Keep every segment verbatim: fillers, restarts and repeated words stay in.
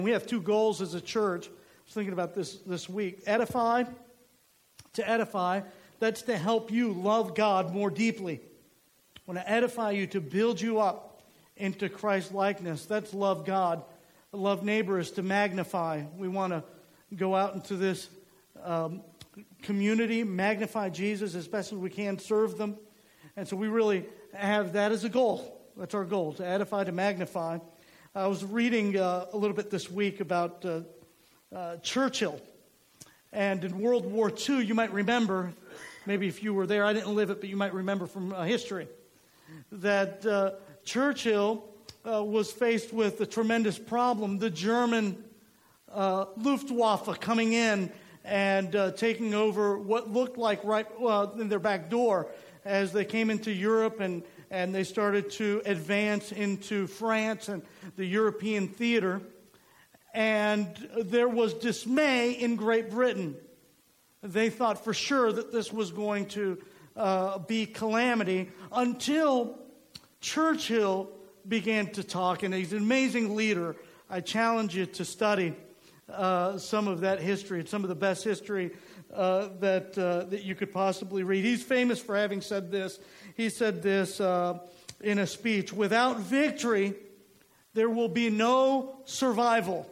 We have two goals as a church. I was thinking about this this week. Edify, to edify, that's to help you love God more deeply. I want to edify you, to build you up into Christ's likeness. That's love God. Love neighbor is to magnify. We want to go out into this um, community, magnify Jesus as best as we can, serve them. And so we really have that as a goal. That's our goal, to edify, to magnify. I was reading uh, a little bit this week about uh, uh, Churchill. And in World War Two, you might remember, maybe if you were there, I didn't live it, but you might remember from uh, history, that uh, Churchill uh, was faced with a tremendous problem. The German uh, Luftwaffe coming in and uh, taking over what looked like right uh, in their back door as they came into Europe and And they started to advance into France and the European theater. And there was dismay in Great Britain. They thought for sure that this was going to uh, be calamity until Churchill began to talk. And he's an amazing leader. I challenge you to study uh, some of that history. It's some of the best history uh, that, uh, that you could possibly read. He's famous for having said this. He said this uh, in a speech: without victory, there will be no survival.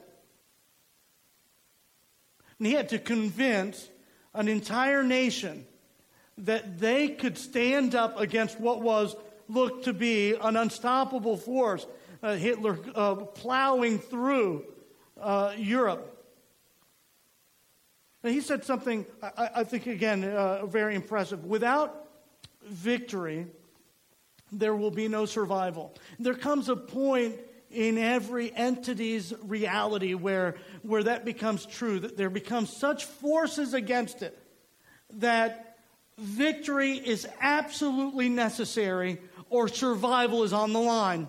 And he had to convince an entire nation that they could stand up against what was looked to be an unstoppable force, uh, Hitler uh, plowing through uh, Europe. And he said something, I, I think, again, uh, very impressive. Without victory, there will be no survival. There comes a point in every entity's reality where, where that becomes true, that there becomes such forces against it that victory is absolutely necessary or survival is on the line.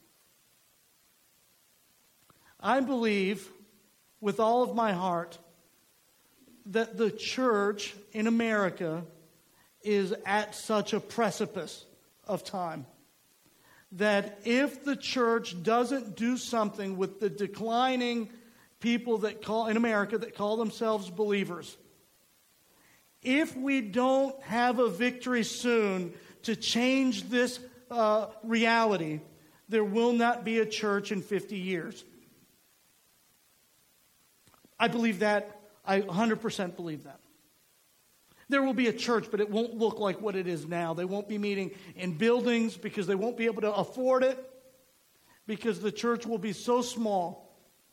I believe with all of my heart that the church in America is at such a precipice of time that if the church doesn't do something with the declining people that call in America that call themselves believers, if we don't have a victory soon to change this uh, reality, there will not be a church in fifty years. I believe that. I one hundred percent believe that. There will be a church, but it won't look like what it is now. They won't be meeting in buildings because they won't be able to afford it, because the church will be so small.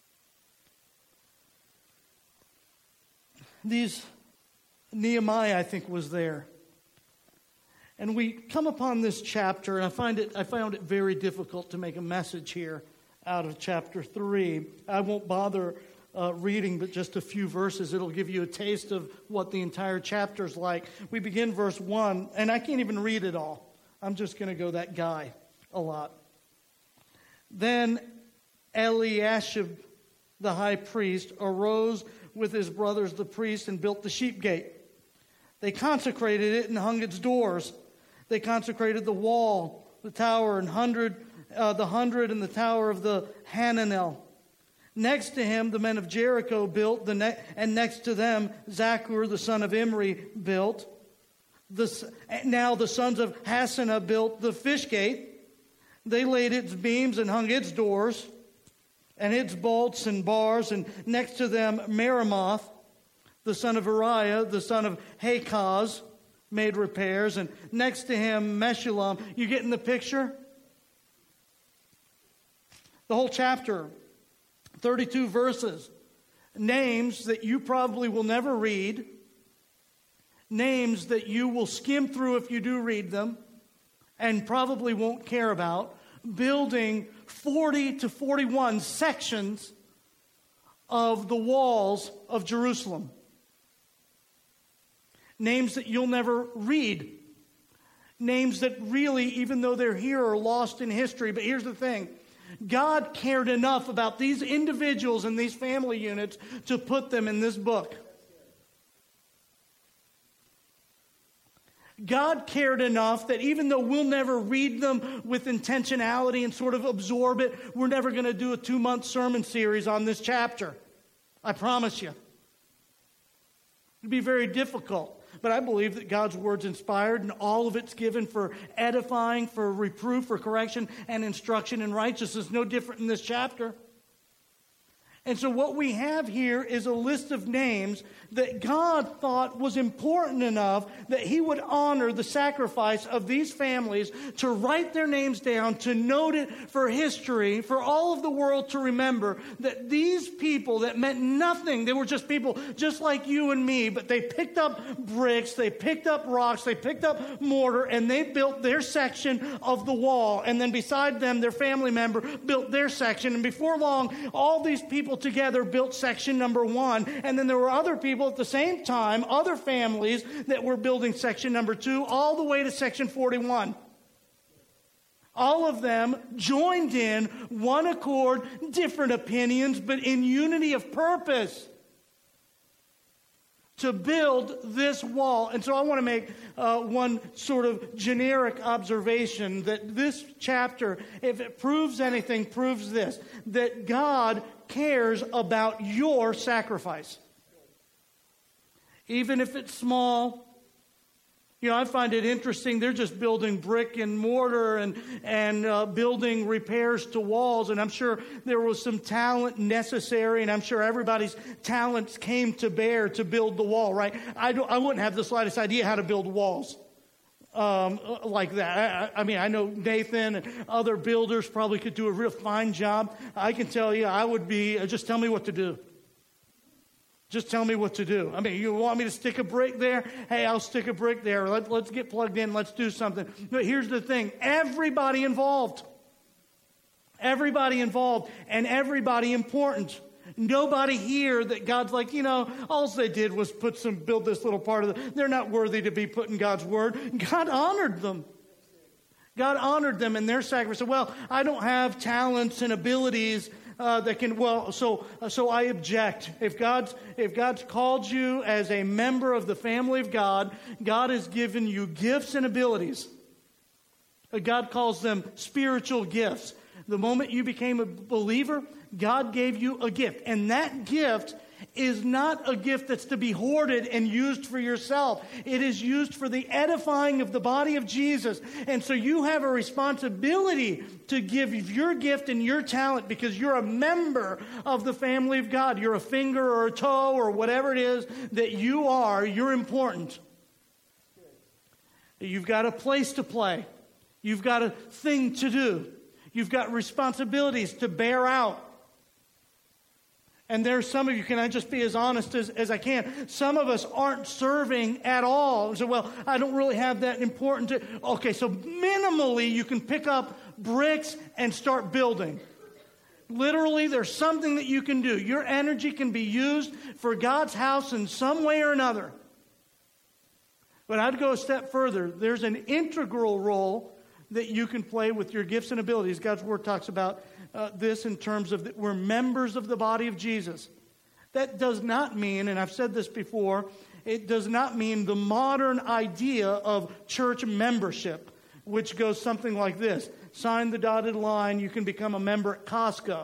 These Nehemiah, I think, was there. And we come upon this chapter, and I find it I found it very difficult to make a message here out of chapter three. I won't bother Uh, reading, but just a few verses. It'll give you a taste of what the entire chapter's like. We begin verse one, and I can't even read it all. I'm just going to go that guy a lot. Then Eliashib, the high priest, arose with his brothers the priests and built the sheep gate. They consecrated it and hung its doors. They consecrated the wall, the tower, and hundred, uh, the hundred and the tower of the Hananel. Next to him, the men of Jericho built, the ne- and next to them, Zachur, the son of Imri, built. The, now the sons of Hassanah built the fish gate. They laid its beams and hung its doors, and its bolts and bars. And next to them, Meremoth, the son of Uriah, the son of Hakaz, made repairs. And next to him, Meshullam. You getting the picture? The whole chapter. thirty-two verses, names that you probably will never read, names that you will skim through if you do read them, and probably won't care about, building forty to forty-one sections of the walls of Jerusalem. Names that you'll never read. Names that really, even though they're here, are lost in history. But here's the thing. God cared enough about these individuals and these family units to put them in this book. God cared enough that even though we'll never read them with intentionality and sort of absorb it, we're never going to do a two-month sermon series on this chapter. I promise you. It'd be very difficult. But I believe that God's word's inspired and all of it's given for edifying, for reproof, for correction, and instruction in righteousness. No different in this chapter. And so what we have here is a list of names that God thought was important enough that he would honor the sacrifice of these families, to write their names down, to note it for history, for all of the world to remember that these people that meant nothing, they were just people just like you and me, but they picked up bricks, they picked up rocks, they picked up mortar, and they built their section of the wall. And then beside them, their family member built their section. And before long, all these people together built section number one. And then there were other people at the same time, other families that were building section number two, all the way to section forty-one. All of them joined in one accord, different opinions, but in unity of purpose to build this wall. And so I want to make uh, one sort of generic observation, that this chapter, if it proves anything, proves this, that God cares about your sacrifice. Even if it's small. You know, I find it interesting. They're just building brick and mortar and, and uh, building repairs to walls. And I'm sure there was some talent necessary. And I'm sure everybody's talents came to bear to build the wall, right? I, don't, I wouldn't have the slightest idea how to build walls um, like that. I, I mean, I know Nathan and other builders probably could do a real fine job. I can tell you, I would be, uh, just tell me what to do. Just tell me what to do. I mean, you want me to stick a brick there? Hey, I'll stick a brick there. Let, let's get plugged in. Let's do something. But here's the thing. Everybody involved. Everybody involved. And everybody important. Nobody here that God's like, you know, all they did was put some, build this little part of the, they're not worthy to be put in God's word. God honored them. God honored them in their sacrifice. So, well, I don't have talents and abilities Uh, that can, well, so uh, so I object. If God's if God's called you as a member of the family of God, God has given you gifts and abilities. Uh, God calls them spiritual gifts. The moment you became a believer, God gave you a gift, and that gift is not a gift that's to be hoarded and used for yourself. It is used for the edifying of the body of Jesus. And so you have a responsibility to give your gift and your talent because you're a member of the family of God. You're a finger or a toe or whatever it is that you are. You're important. You've got a place to play. You've got a thing to do. You've got responsibilities to bear out. And there's some of you, can I just be as honest as, as I can? Some of us aren't serving at all. So, well, I don't really have that important to... Okay, so minimally you can pick up bricks and start building. Literally, there's something that you can do. Your energy can be used for God's house in some way or another. But I'd go a step further. There's an integral role that you can play with your gifts and abilities. God's Word talks about Uh, this in terms of that we're members of the body of Jesus. That does not mean, and I've said this before, it does not mean the modern idea of church membership, which goes something like this. Sign the dotted line, you can become a member at Costco.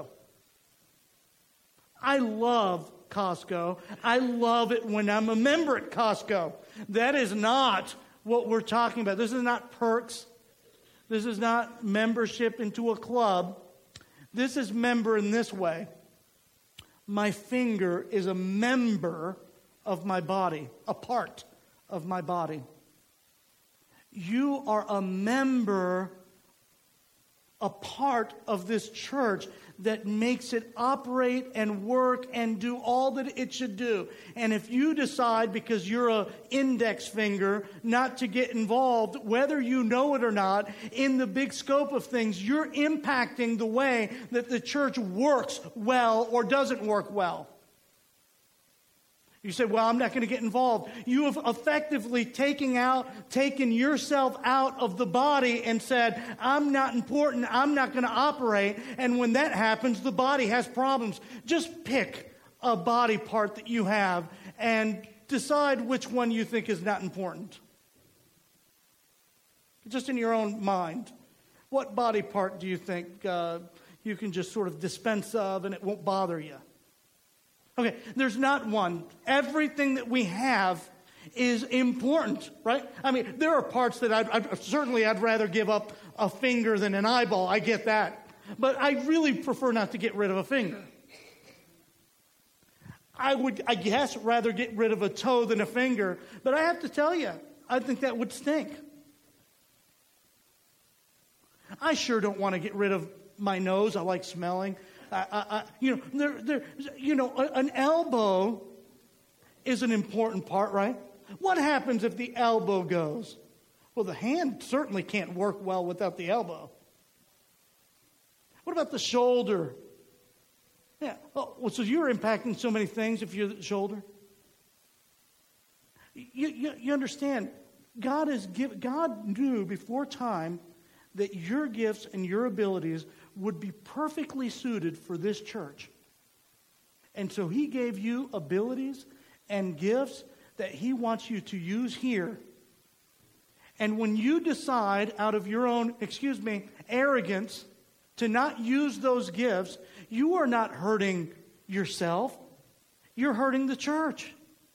I love Costco. I love it when I'm a member at Costco. That is not what we're talking about. This is not perks. This is not membership into a club. This is member in this way. My finger is a member of my body, a part of my body. You are a member, a part of this church that makes it operate and work and do all that it should do. And if you decide, because you're an index finger, not to get involved, whether you know it or not, in the big scope of things, you're impacting the way that the church works well or doesn't work well. You say, well, I'm not going to get involved. You have effectively taken out, taken yourself out of the body and said, I'm not important, I'm not going to operate. And when that happens, the body has problems. Just pick a body part that you have and decide which one you think is not important. Just in your own mind. What body part do you think uh, you can just sort of dispense of and it won't bother you? Okay, there's not one. Everything that we have is important, right? I mean, there are parts that I'd, I'd certainly I'd rather give up a finger than an eyeball. I get that. But I really prefer not to get rid of a finger. I would, I guess, rather get rid of a toe than a finger. But I have to tell you, I think that would stink. I sure don't want to get rid of my nose. I like smelling. I, I, I, you know, there, there, you know, an elbow is an important part, right? What happens if the elbow goes? Well, the hand certainly can't work well without the elbow. What about the shoulder? Yeah. Oh, well, so you're impacting so many things if you're the shoulder. You, you, you understand? God is give, God knew before time that your gifts and your abilities would be perfectly suited for this church. And so he gave you abilities and gifts that he wants you to use here. And when you decide out of your own, excuse me, arrogance to not use those gifts, you are not hurting yourself. You're hurting the church.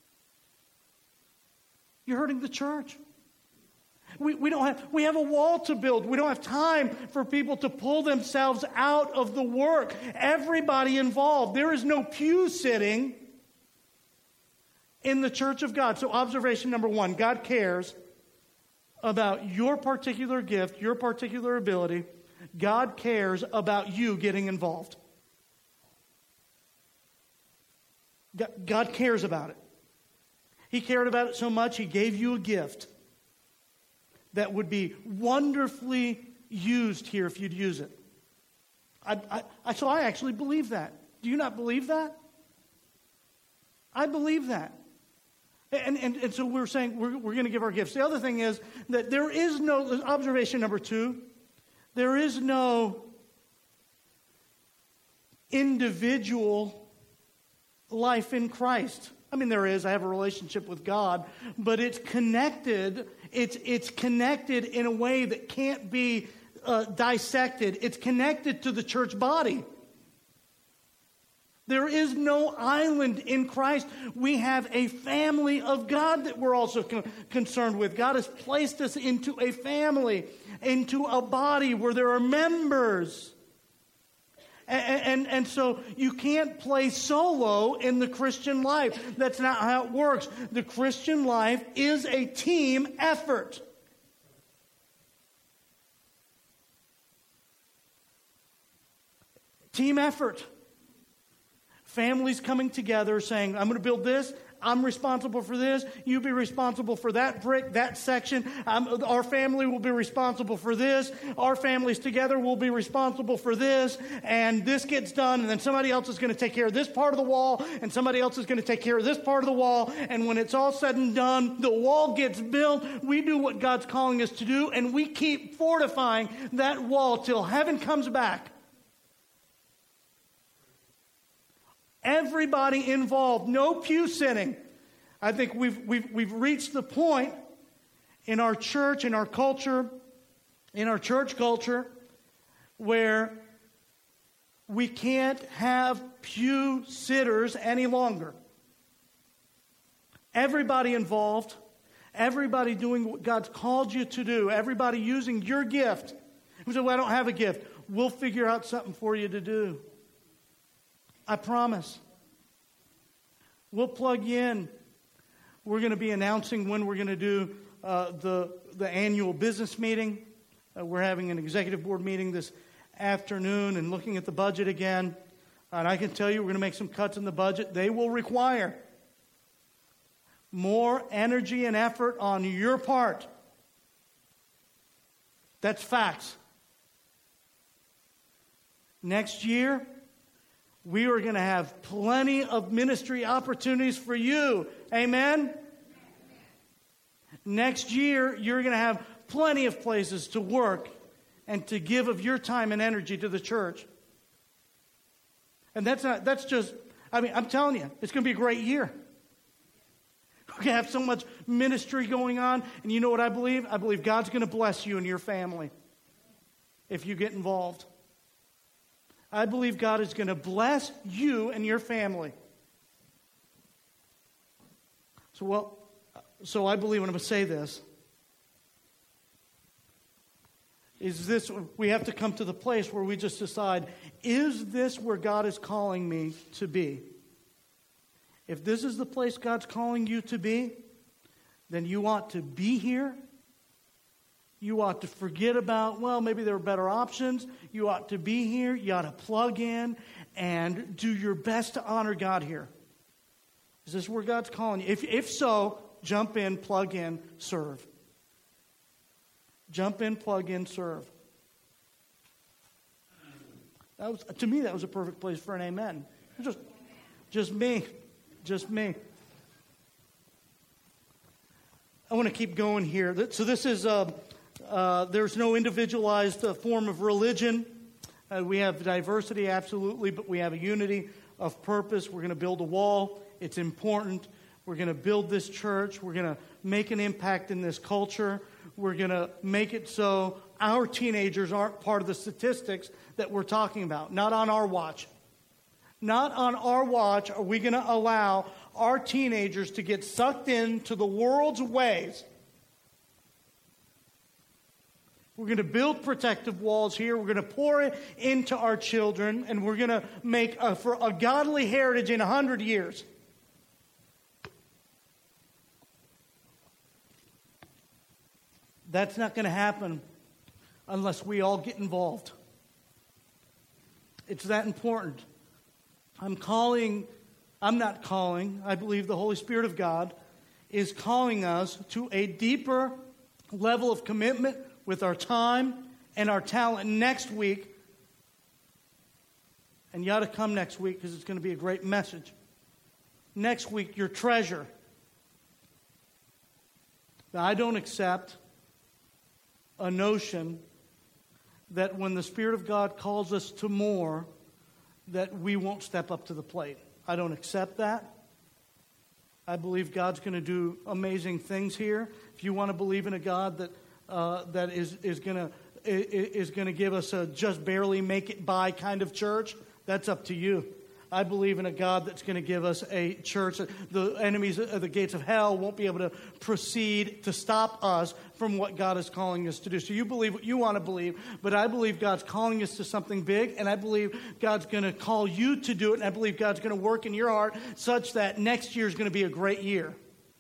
You're hurting the church. We, we don't have, we have a wall to build. We don't have time for people to pull themselves out of the work. Everybody involved. There is no pew sitting in the church of God. So observation number one, God cares about your particular gift, your particular ability. God cares about you getting involved. God cares about it. He cared about it so much, he gave you a gift that would be wonderfully used here if you'd use it. I, I, so I actually believe that. Do you not believe that? I believe that. And, and, and so we're saying we're, we're going to give our gifts. The other thing is that there is no, observation number two, there is no individual life in Christ. I mean, there is. I have a relationship with God, but it's connected. It's it's connected in a way that can't be uh, dissected. It's connected to the church body. There is no island in Christ. We have a family of God that we're also con- concerned with. God has placed us into a family, into a body where there are members. And, and, and so you can't play solo in the Christian life. That's not how it works. The Christian life is a team effort. Team effort. Families coming together saying, I'm going to build this. I'm responsible for this. You be responsible for that brick, that section. Um, our family will be responsible for this. Our families together will be responsible for this. And this gets done. And then somebody else is going to take care of this part of the wall. And somebody else is going to take care of this part of the wall. And when it's all said and done, the wall gets built. We do what God's calling us to do. And we keep fortifying that wall till heaven comes back. Everybody involved, no pew sitting. I think we've we've we've reached the point in our church, in our culture, in our church culture, where we can't have pew sitters any longer. Everybody involved, everybody doing what God's called you to do, everybody using your gift. You say, well, I don't have a gift. We'll figure out something for you to do. I promise. We'll plug you in. We're going to be announcing when we're going to do uh, the, the annual business meeting. Uh, we're having an executive board meeting this afternoon and looking at the budget again. And I can tell you we're going to make some cuts in the budget. They will require more energy and effort on your part. That's facts. Next year, we are going to have plenty of ministry opportunities for you. Amen? Next year, you're going to have plenty of places to work and to give of your time and energy to the church. And that's not, that's just, I mean, I'm telling you, it's going to be a great year. We're going to have so much ministry going on. And you know what I believe? I believe God's going to bless you and your family if you get involved. I believe God is going to bless you and your family. So, well, so I believe, and I'm going to say this, is this, we have to come to the place where we just decide, is this where God is calling me to be? If this is the place God's calling you to be, then you ought to be here. You ought to forget about, well, maybe there are better options. You ought to be here. You ought to plug in and do your best to honor God here. Is this where God's calling you? If, if so, jump in, plug in, serve. Jump in, plug in, serve. That was, to me, that was a perfect place for an amen. Just, just me. Just me. I want to keep going here. So this is, uh, uh, there's no individualized uh, form of religion. Uh, we have diversity, absolutely, but we have a unity of purpose. We're going to build a wall. It's important. We're going to build this church. We're going to make an impact in this culture. We're going to make it so our teenagers aren't part of the statistics that we're talking about. Not on our watch. Not on our watch are we going to allow our teenagers to get sucked into the world's ways. We're going to build protective walls here. We're going to pour it into our children. And we're going to make a, for a godly heritage in a hundred years. That's not going to happen unless we all get involved. It's that important. I'm calling, I'm not calling, I believe the Holy Spirit of God is calling us to a deeper level of commitment with our time and our talent next week. And you ought to come next week because it's going to be a great message. Next week, your treasure. Now, I don't accept a notion that when the Spirit of God calls us to more, that we won't step up to the plate. I don't accept that. I believe God's going to do amazing things here. If you want to believe in a God that uh, that is is going to is going to give us a just barely make it by kind of church, that's up to you. I believe in a God that's going to give us a church that the enemies of the gates of hell won't be able to proceed to stop us from what God is calling us to do. So you believe what you want to believe, but I believe God's calling us to something big, and I believe God's going to call you to do it, and I believe God's going to work in your heart such that next year is going to be a great year.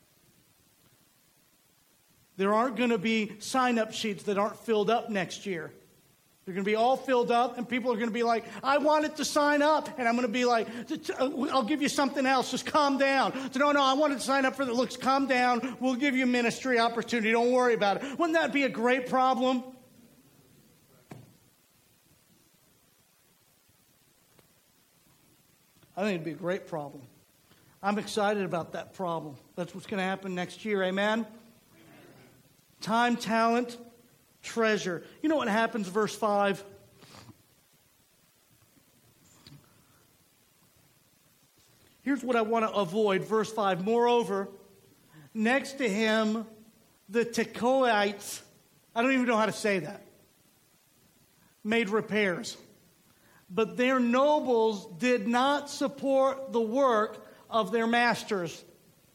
There aren't going to be sign-up sheets that aren't filled up next year. They're going to be all filled up, and people are going to be like, I wanted to sign up. And I'm going to be like, I'll give you something else. Just calm down. So, no, no, I wanted to sign up for the looks. Calm down. We'll give you a ministry opportunity. Don't worry about it. Wouldn't that be a great problem? I think it'd be a great problem. I'm excited about that problem. That's what's going to happen next year. Amen? Amen. Time, talent, treasure. You know what happens, verse five? Here's what I want to avoid, verse five. Moreover, next to him, the Tekoites, I don't even know how to say that, made repairs. But their nobles did not support the work of their masters.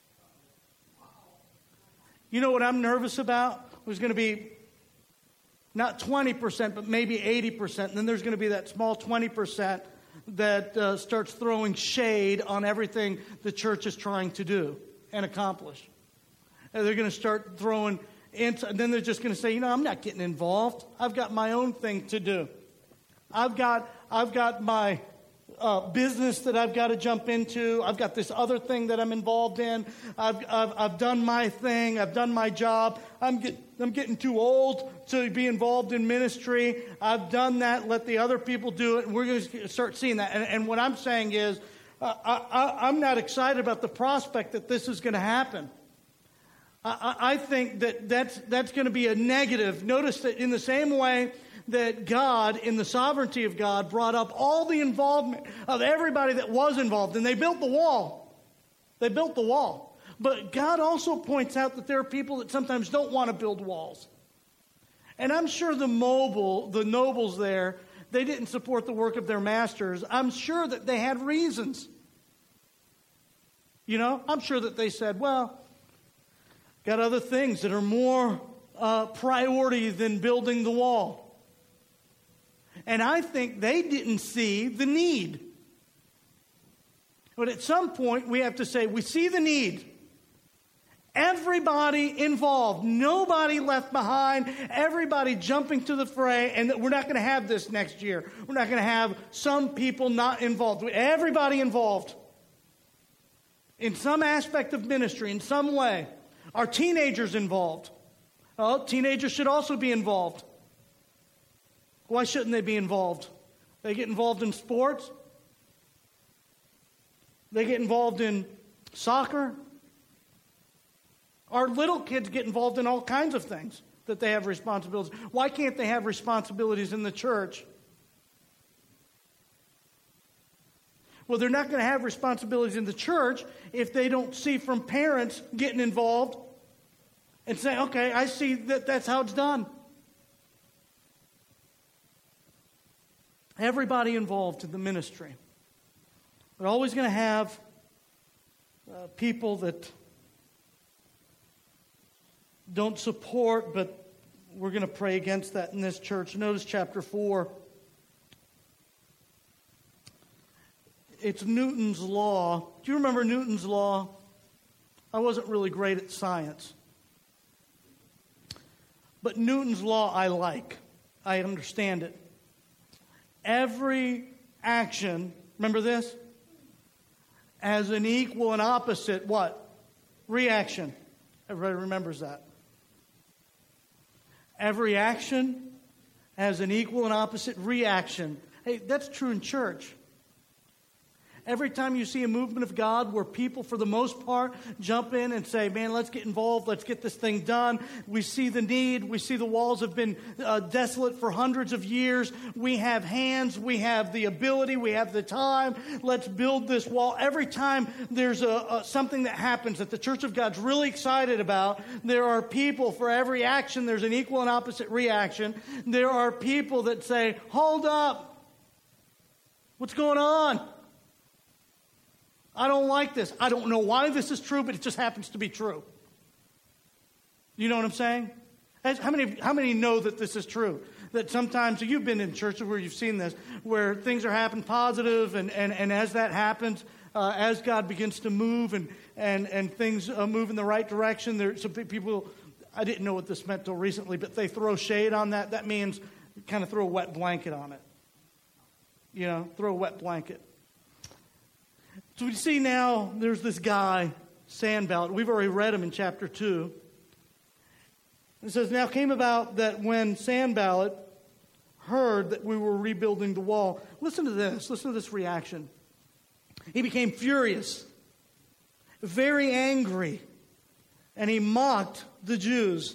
You know what I'm nervous about? There's going to be not twenty percent, but maybe eighty percent. And then there's going to be that small twenty percent that uh, starts throwing shade on everything the church is trying to do and accomplish. And they're going to start throwing into, and then they're just going to say, you know, I'm not getting involved. I've got my own thing to do. I've got, I've got my uh, business that I've got to jump into. I've got this other thing that I'm involved in. I've, I've, I've done my thing. I've done my job. I'm get, I'm getting too old to be involved in ministry. I've done that. Let the other people do it. And we're going to start seeing that. And, and what I'm saying is, uh, I, I, I'm not excited about the prospect that this is going to happen. I, I think that that's, that's going to be a negative. Notice that in the same way that God, in the sovereignty of God, brought up all the involvement of everybody that was involved. And they built the wall. They built the wall. But God also points out that there are people that sometimes don't want to build walls. And I'm sure the mobile, the nobles there, they didn't support the work of their masters. I'm sure that they had reasons. You know, I'm sure that they said, well, got other things that are more uh, priority than building the wall. And I think they didn't see the need. But at some point, we have to say, we see the need. Everybody involved, nobody left behind, everybody jumping to the fray, and that we're not going to have this next year. We're not going to have some people not involved. Everybody involved in some aspect of ministry, in some way. Our teenagers involved. Oh, teenagers should also be involved. Why shouldn't they be involved? They get involved in sports. They get involved in soccer. Our little kids get involved in all kinds of things that they have responsibilities. Why can't they have responsibilities in the church? Well, they're not going to have responsibilities in the church if they don't see from parents getting involved and saying, okay, I see that that's how it's done. Everybody involved in the ministry. We're always going to have uh, people that don't support, but we're going to pray against that in this church. Notice chapter four. It's Newton's law. Do you remember Newton's law? I wasn't really great at science. But Newton's law I like. I understand it. Every action, remember this? Has an equal and opposite what? Reaction. Everybody remembers that. Every action has an equal and opposite reaction. Hey, that's true in church. Every time you see a movement of God where people, for the most part, jump in and say, man, let's get involved, let's get this thing done. We see the need. We see the walls have been uh, desolate for hundreds of years. We have hands. We have the ability. We have the time. Let's build this wall. Every time there's a, a, something that happens that the Church of God's really excited about, there are people, for every action, there's an equal and opposite reaction. There are people that say, hold up. What's going on? I don't like this. I don't know why this is true, but it just happens to be true. You know what I'm saying? How many, how many know that this is true? That sometimes, you've been in churches where you've seen this, where things are happening positive, and, and, and as that happens, uh, as God begins to move and, and, and things uh, move in the right direction, there some people, I didn't know what this meant till recently, but they throw shade on that. That means kind of throw a wet blanket on it. You know, throw a wet blanket. So we see now there's this guy, Sanballat. We've already read him in chapter two. It says, now came about that when Sanballat heard that we were rebuilding the wall. Listen to this. Listen to this reaction. He became furious, very angry, and he mocked the Jews.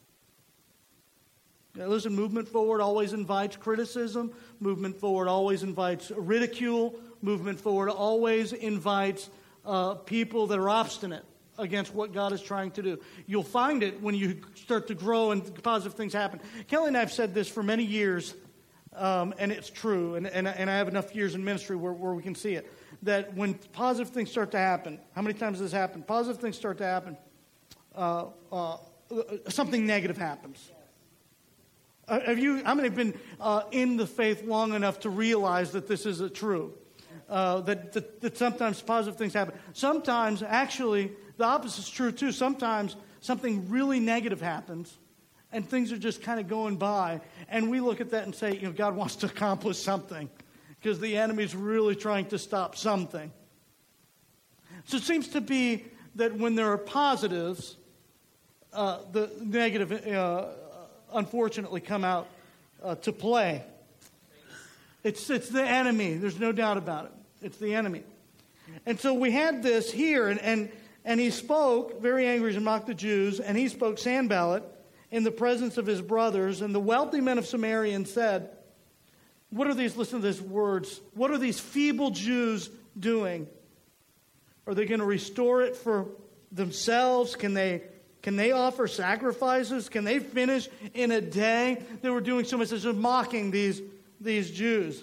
Now listen, movement forward always invites criticism. Movement forward always invites ridicule. Movement forward always invites uh, people that are obstinate against what God is trying to do. You'll find it when you start to grow and positive things happen. Kelly and I have said this for many years, um, and it's true, and, and, and I have enough years in ministry where, where we can see it, that when positive things start to happen, how many times has this happened? Positive things start to happen, uh, uh, something negative happens. Uh, have you? How many have been uh, in the faith long enough to realize that this is a true? Uh, that, that, that sometimes positive things happen. Sometimes, actually, the opposite is true too. Sometimes something really negative happens, and things are just kind of going by, and we look at that and say, you know, God wants to accomplish something because the enemy's really trying to stop something. So it seems to be that when there are positives, uh, the negative, uh, unfortunately, come out uh, to play. It's it's the enemy. There's no doubt about it. It's the enemy. And so we had this here, and, and, and he spoke, very angry and mocked the Jews, and he spoke Sanballat in the presence of his brothers, and the wealthy men of Samaria and said, what are these, listen to these words, what are these feeble Jews doing? Are they going to restore it for themselves? Can they can they offer sacrifices? Can they finish in a day? They were doing so much as mocking these, these Jews.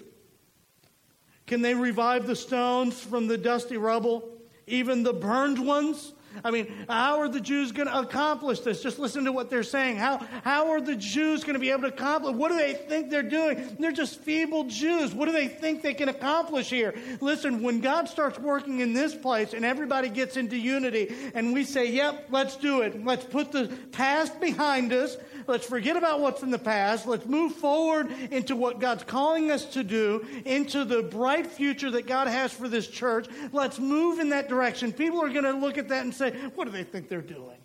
Can they revive the stones from the dusty rubble, even the burned ones? I mean, how are the Jews going to accomplish this? Just listen to what they're saying. How, how are the Jews going to be able to accomplish? What do they think they're doing? They're just feeble Jews. What do they think they can accomplish here? Listen, when God starts working in this place and everybody gets into unity and we say, yep, let's do it. Let's put the past behind us. Let's forget about what's in the past. Let's move forward into what God's calling us to do, into the bright future that God has for this church. Let's move in that direction. People are going to look at that and say, what do they think they're doing?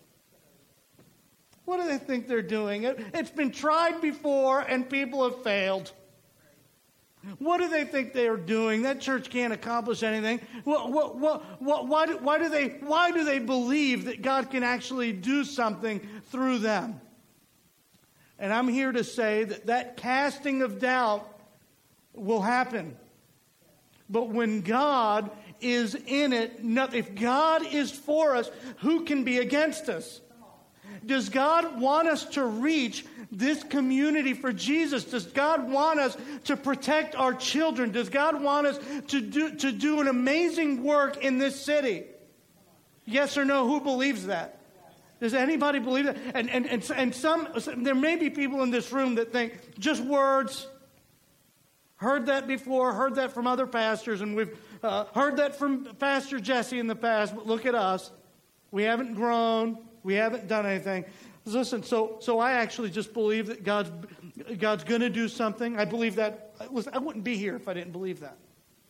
What do they think they're doing? It, it's been tried before and people have failed. What do they think they are doing? That church can't accomplish anything. What, what, what, what, why, do, why, do they, why do they believe that God can actually do something through them? And I'm here to say that that casting of doubt will happen. But when God is in it, not, if God is for us, who can be against us? Does God want us to reach this community for Jesus? Does God want us to protect our children? Does God want us to do, to do an amazing work in this city? Yes or no? Who believes that? Does anybody believe that? And, and, and, and some, there may be people in this room that think, just words. Heard that before, heard that from other pastors, and we've uh, heard that from Pastor Jesse in the past, but look at us. We haven't grown. We haven't done anything. Listen, so so I actually just believe that God's, God's going to do something. I believe that. Listen, I wouldn't be here if I didn't believe that.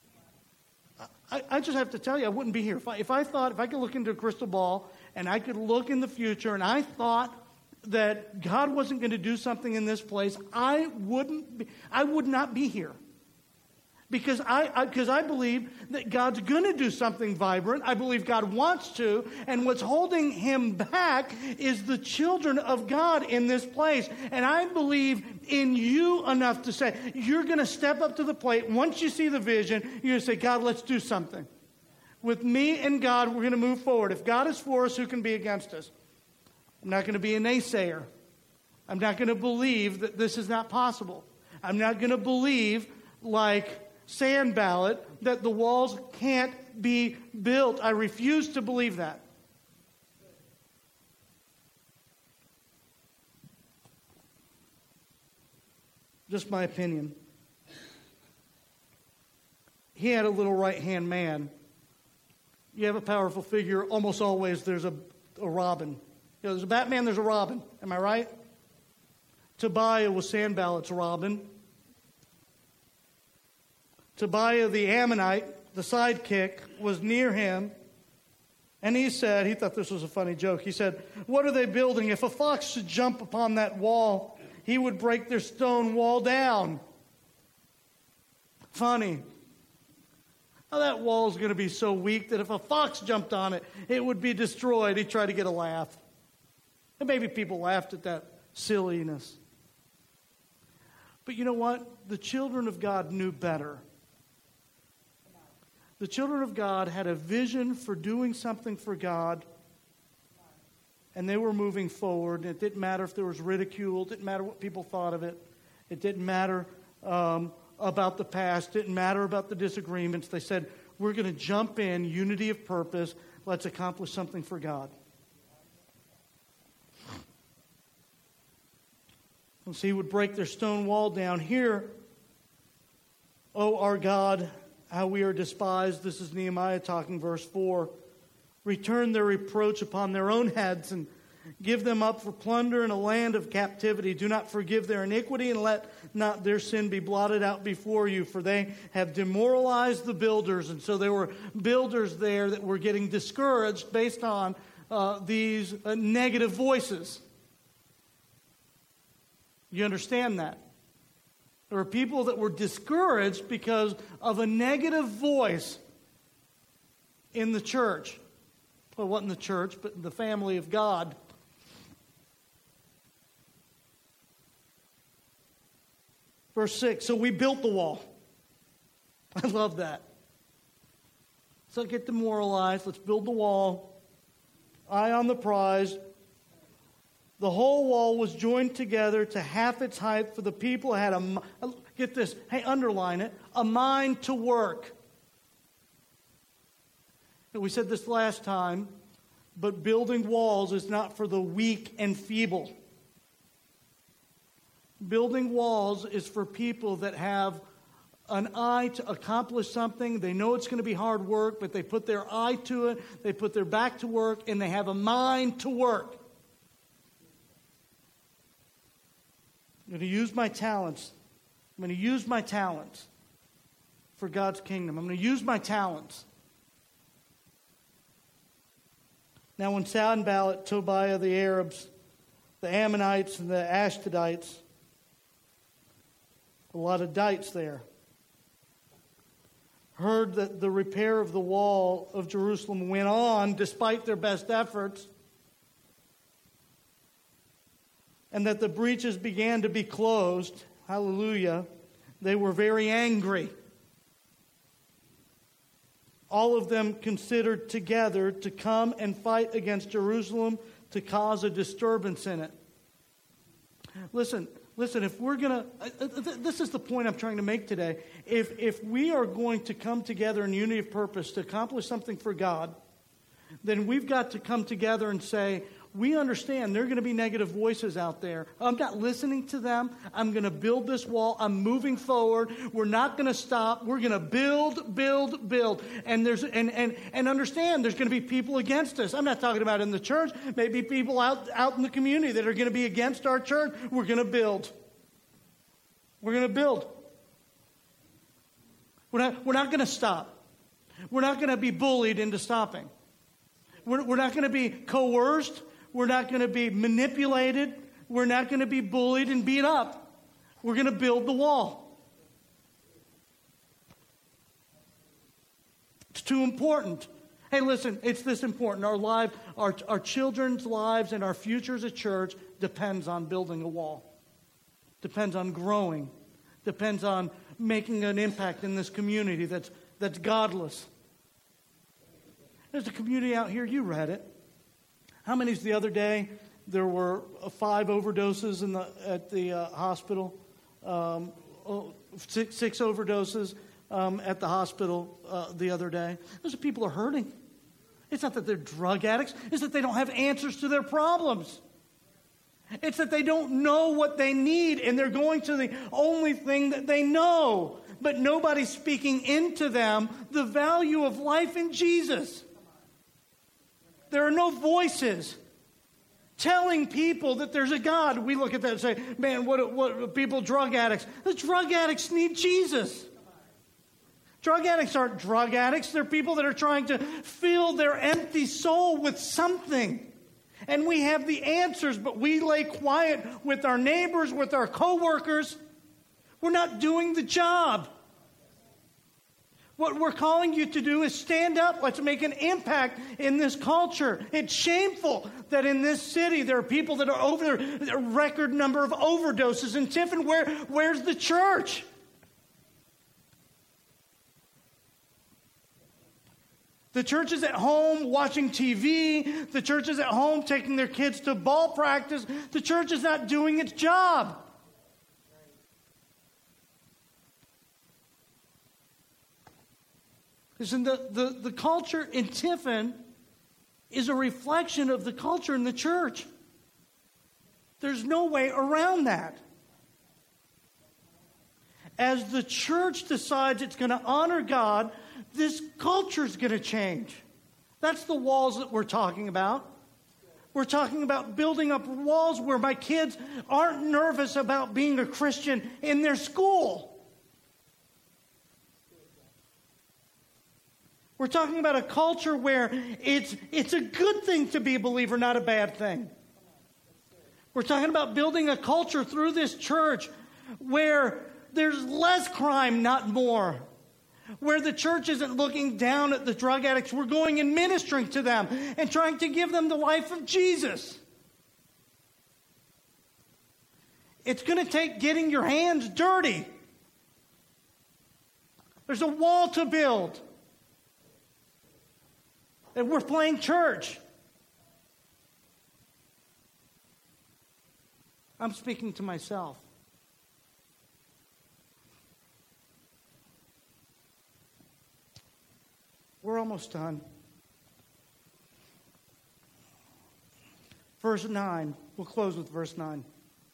I, I just have to tell you, I wouldn't be here. If I, if I thought, if I could look into a crystal ball and I could look in the future and I thought that God wasn't going to do something in this place, I wouldn't be, I would not be here. Because I, because I, I believe that God's going to do something vibrant. I believe God wants to. And what's holding him back is the children of God in this place. And I believe in you enough to say, you're going to step up to the plate. Once you see the vision, you're going to say, God, let's do something. With me and God, we're going to move forward. If God is for us, who can be against us? I'm not going to be a naysayer. I'm not going to believe that this is not possible. I'm not going to believe, like Sanballat, that the walls can't be built. I refuse to believe that. Just my opinion. He had a little right-hand man. You have a powerful figure, almost always there's a, a Robin. You know, there's a Batman, there's a Robin. Am I right? Tobiah was Sanballat's Robin. Tobiah the Ammonite, the sidekick, was near him. And he said, he thought this was a funny joke. He said, what are they building? If a fox should jump upon that wall, he would break their stone wall down. Funny. Oh, that wall is going to be so weak that if a fox jumped on it, it would be destroyed. He tried to get a laugh. And maybe people laughed at that silliness. But you know what? The children of God knew better. The children of God had a vision for doing something for God, and they were moving forward. It didn't matter if there was ridicule. It didn't matter what people thought of it. It didn't matter um, about the past. It didn't matter about the disagreements. They said, we're going to jump in, unity of purpose. Let's accomplish something for God. And so he would break their stone wall down. Here, oh, our God, how we are despised. This is Nehemiah talking, verse four. Return their reproach upon their own heads and give them up for plunder in a land of captivity. Do not forgive their iniquity and let not their sin be blotted out before you, for they have demoralized the builders. And so there were builders there that were getting discouraged based on uh, these uh, negative voices. You understand that? There were people that were discouraged because of a negative voice in the church. Well, it wasn't the church, but the family of God. Verse six, so we built the wall. I love that. So get demoralized. Let's build the wall. eye on the prize. The whole wall was joined together to half its height, for the people had a, get this, hey, underline it, a mind to work. And we said this last time, but building walls is not for the weak and feeble. Building walls is for people that have an eye to accomplish something. They know it's going to be hard work, but they put their eye to it, they put their back to work, and they have a mind to work. I'm going to use my talents. I'm going to use my talents for God's kingdom. I'm going to use my talents. Now, when Sanballat, Tobiah, the Arabs, the Ammonites, and the Ashdodites, a lot of dites there, heard that the repair of the wall of Jerusalem went on despite their best efforts, and that the breaches began to be closed, hallelujah, they were very angry. All of them considered together to come and fight against Jerusalem to cause a disturbance in it. Listen, listen, if we're going to, this is the point I'm trying to make today. If, if we are going to come together in unity of purpose to accomplish something for God, then we've got to come together and say, we understand there are going to be negative voices out there. I'm not listening to them. I'm going to build this wall. I'm moving forward. We're not going to stop. We're going to build, build, build. And there's and and and understand there's going to be people against us. I'm not talking about in the church. Maybe people out, out in the community that are going to be against our church. We're going to build. We're going to build. We're not, we're not going to stop. We're not going to be bullied into stopping. We're, we're not going to be coerced. We're not going to be manipulated. We're not going to be bullied and beat up. We're going to build the wall. It's too important. Hey, listen, it's this important. Our life, our, our children's lives and our future as a church depends on building a wall. Depends on growing. Depends on making an impact in this community that's that's godless. There's a community out here, you read it. How many's the other day? There were uh, five overdoses in the at the uh, hospital. Um, oh, six, six overdoses um, at the hospital uh, the other day. Those people are hurting. It's not that they're drug addicts. It's that they don't have answers to their problems. It's that they don't know what they need, and they're going to the only thing that they know. But nobody's speaking into them the value of life in Jesus. There are no voices telling people that there's a God. We look at that and say, man, what, what people, drug addicts. The drug addicts need Jesus. Drug addicts aren't drug addicts. They're people that are trying to fill their empty soul with something. And we have the answers, but we lay quiet with our neighbors, with our coworkers. We're not doing the job. What we're calling you to do is stand up. Let's make an impact in this culture. It's shameful that in this city there are people that are over there, a record number of overdoses. In Tiffin, where, where's the church? The church is at home watching T V. The church is at home taking their kids to ball practice. The church is not doing its job. Listen, the, the, the culture in Tiffin is a reflection of the culture in the church. There's no way around that. As the church decides it's going to honor God, this culture is going to change. That's the walls that we're talking about. We're talking about building up walls where my kids aren't nervous about being a Christian in their school. We're talking about a culture where it's, it's a good thing to be a believer, not a bad thing. We're talking about building a culture through this church where there's less crime, not more. Where the church isn't looking down at the drug addicts. We're going and ministering to them and trying to give them the life of Jesus. It's going to take getting your hands dirty. There's a wall to build. And we're playing church. I'm speaking to myself. We're almost done. Verse nine. We'll close with verse nine.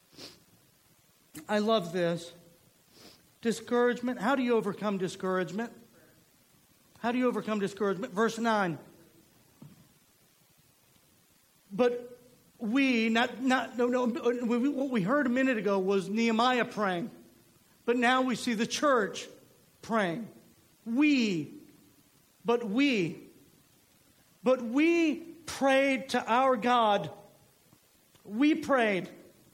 I love this. Discouragement. How do you overcome discouragement? How do you overcome discouragement? Verse nine. But we, not, not, no, no, what we heard a minute ago was Nehemiah praying. But now we see the church praying. We, but we, but we prayed to our God. We prayed.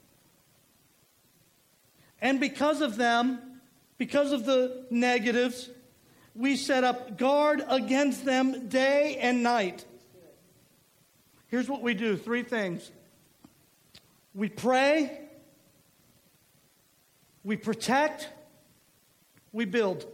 And because of them, because of the negatives, we set up guard against them day and night. Here's what we do. Three things. We pray. We protect. We build.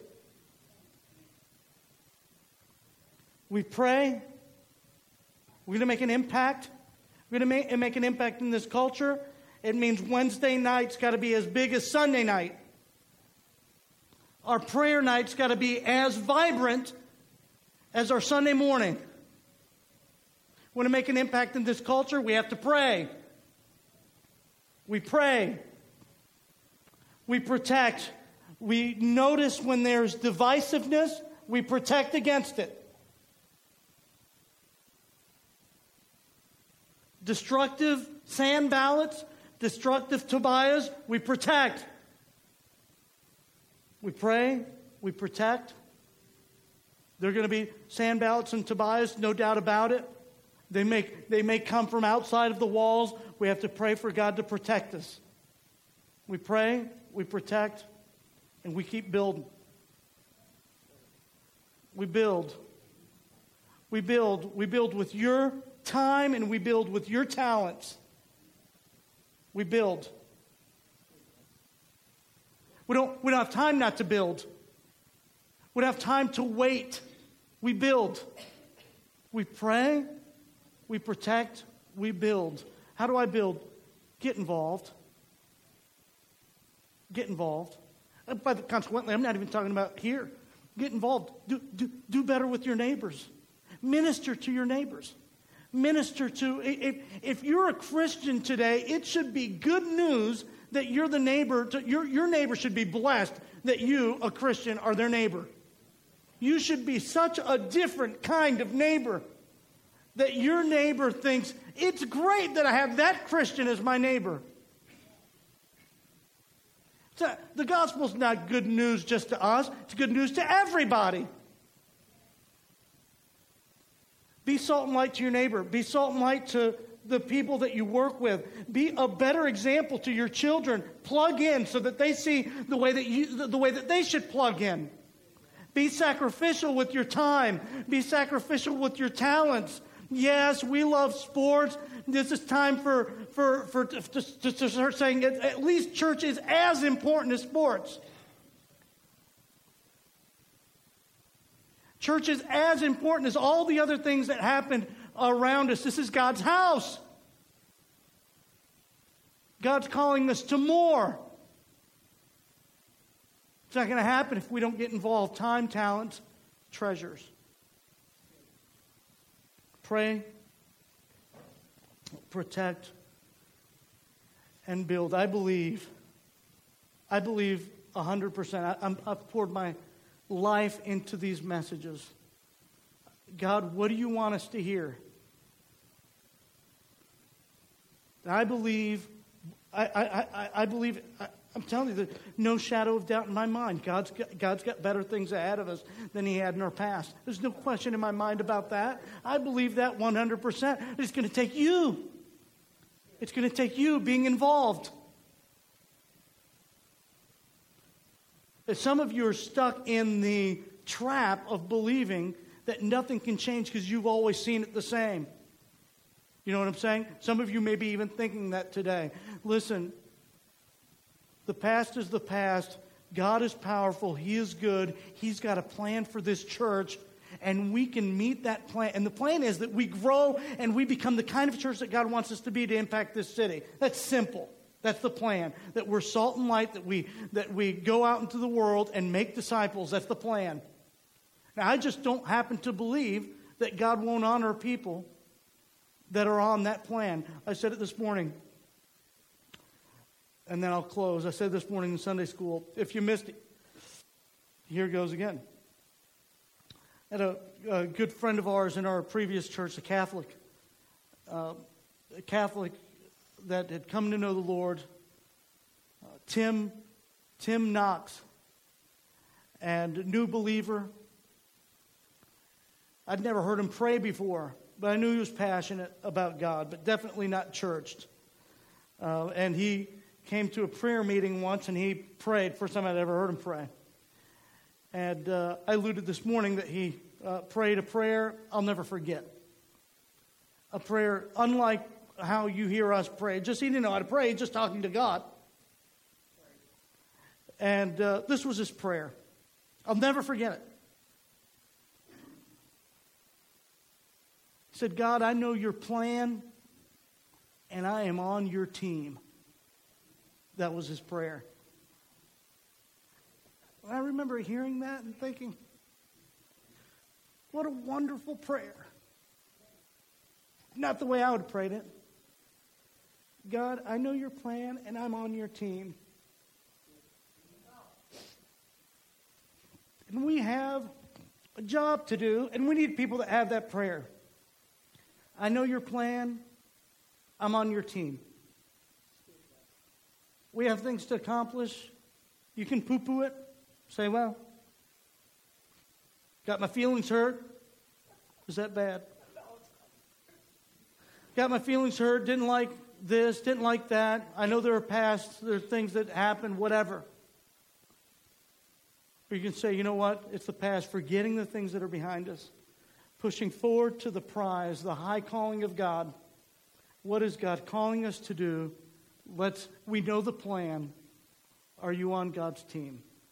We pray. We're going to make an impact. We're going to make, make an impact in this culture. It means Wednesday night's got to be as big as Sunday night. Our prayer night's got to be as vibrant as our Sunday morning. We want to make an impact in this culture, we have to pray. We pray. We protect. We notice when there's divisiveness, we protect against it. Destructive Sanballats, destructive Tobiahs, we protect. We pray, we protect. There are going to be Sanballats and Tobiahs, no doubt about it. They may, they may come from outside of the walls. We have to pray for God to protect us. We pray, we protect, and we keep building. We build. We build. We build with your time and we build with your talents. We build. We don't, we don't have time not to build. We don't have time to wait. We build. We pray. We protect. We build. How do I build? Get involved. Get involved. And by the, consequently, I'm not even talking about here. Get involved. Do, do, do better with your neighbors. Minister to your neighbors. Minister to, if, if you're a Christian today, it should be good news that you're the neighbor, to, your, your neighbor should be blessed that you, a Christian, are their neighbor. You should be such a different kind of neighbor that your neighbor thinks, it's great that I have that Christian as my neighbor. So, the gospel's not good news just to us, it's good news to everybody. Be salt and light to your neighbor. Be salt and light to the people that you work with. Be a better example to your children. Plug in so that they see the way that you, the way that they should plug in. Be sacrificial with your time. Be sacrificial with your talents. Yes, we love sports. This is time for for for to, to, to start saying at, at least church is as important as sports. Church is as important as all the other things that happen around us. This is God's house. God's calling us to more. It's not going to happen if we don't get involved. Time, talents, treasures. Pray, protect, and build. I believe, I believe one hundred percent. I, I'm, I've poured my life into these messages. God, what do you want us to hear? I believe, I, I, I, I believe, I, I'm telling you, there's no shadow of doubt in my mind. God's got, God's got better things ahead of us than He had in our past. There's no question in my mind about that. I believe that one hundred percent. It's going to take you. It's going to take you being involved. Some of you are stuck in the trap of believing that nothing can change because you've always seen it the same. You know what I'm saying? Some of you may be even thinking that today. Listen, the past is the past. God is powerful. He is good. He's got a plan for this church, and we can meet that plan. And the plan is that we grow and we become the kind of church that God wants us to be to impact this city. That's simple. That's the plan. That we're salt and light, that we that we go out into the world and make disciples. That's the plan. Now, I just don't happen to believe that God won't honor people that are on that plan. I said it this morning, and then I'll close. I said this morning in Sunday school, if you missed it, here goes again. I had a, a good friend of ours in our previous church, a Catholic, uh, a Catholic that had come to know the Lord, uh, Tim, Tim Knox, and a new believer. I'd never heard him pray before, but I knew he was passionate about God, but definitely not churched. Uh, and he came to a prayer meeting once, and he prayed. First time I'd ever heard him pray. And uh, I alluded this morning that he uh, prayed a prayer I'll never forget. A prayer unlike how you hear us pray. Just he didn't know how to pray, just talking to God. And uh, this was his prayer. I'll never forget it. He said, God, I know your plan, and I am on your team. That was his prayer. I remember hearing that and thinking, what a wonderful prayer. Not the way I would have prayed it. God, I know your plan, and I'm on your team. And we have a job to do, and we need people that have that prayer. I know your plan, I'm on your team. We have things to accomplish. You can poo-poo it. Say, well, got my feelings hurt. Was that bad? Got my feelings hurt. Didn't like this. Didn't like that. I know there are past. There are things that happened. Whatever. Or you can say, you know what? It's the past. Forgetting the things that are behind us. Pushing forward to the prize, the high calling of God. What is God calling us to do? Let's. We know the plan. Are you on God's team?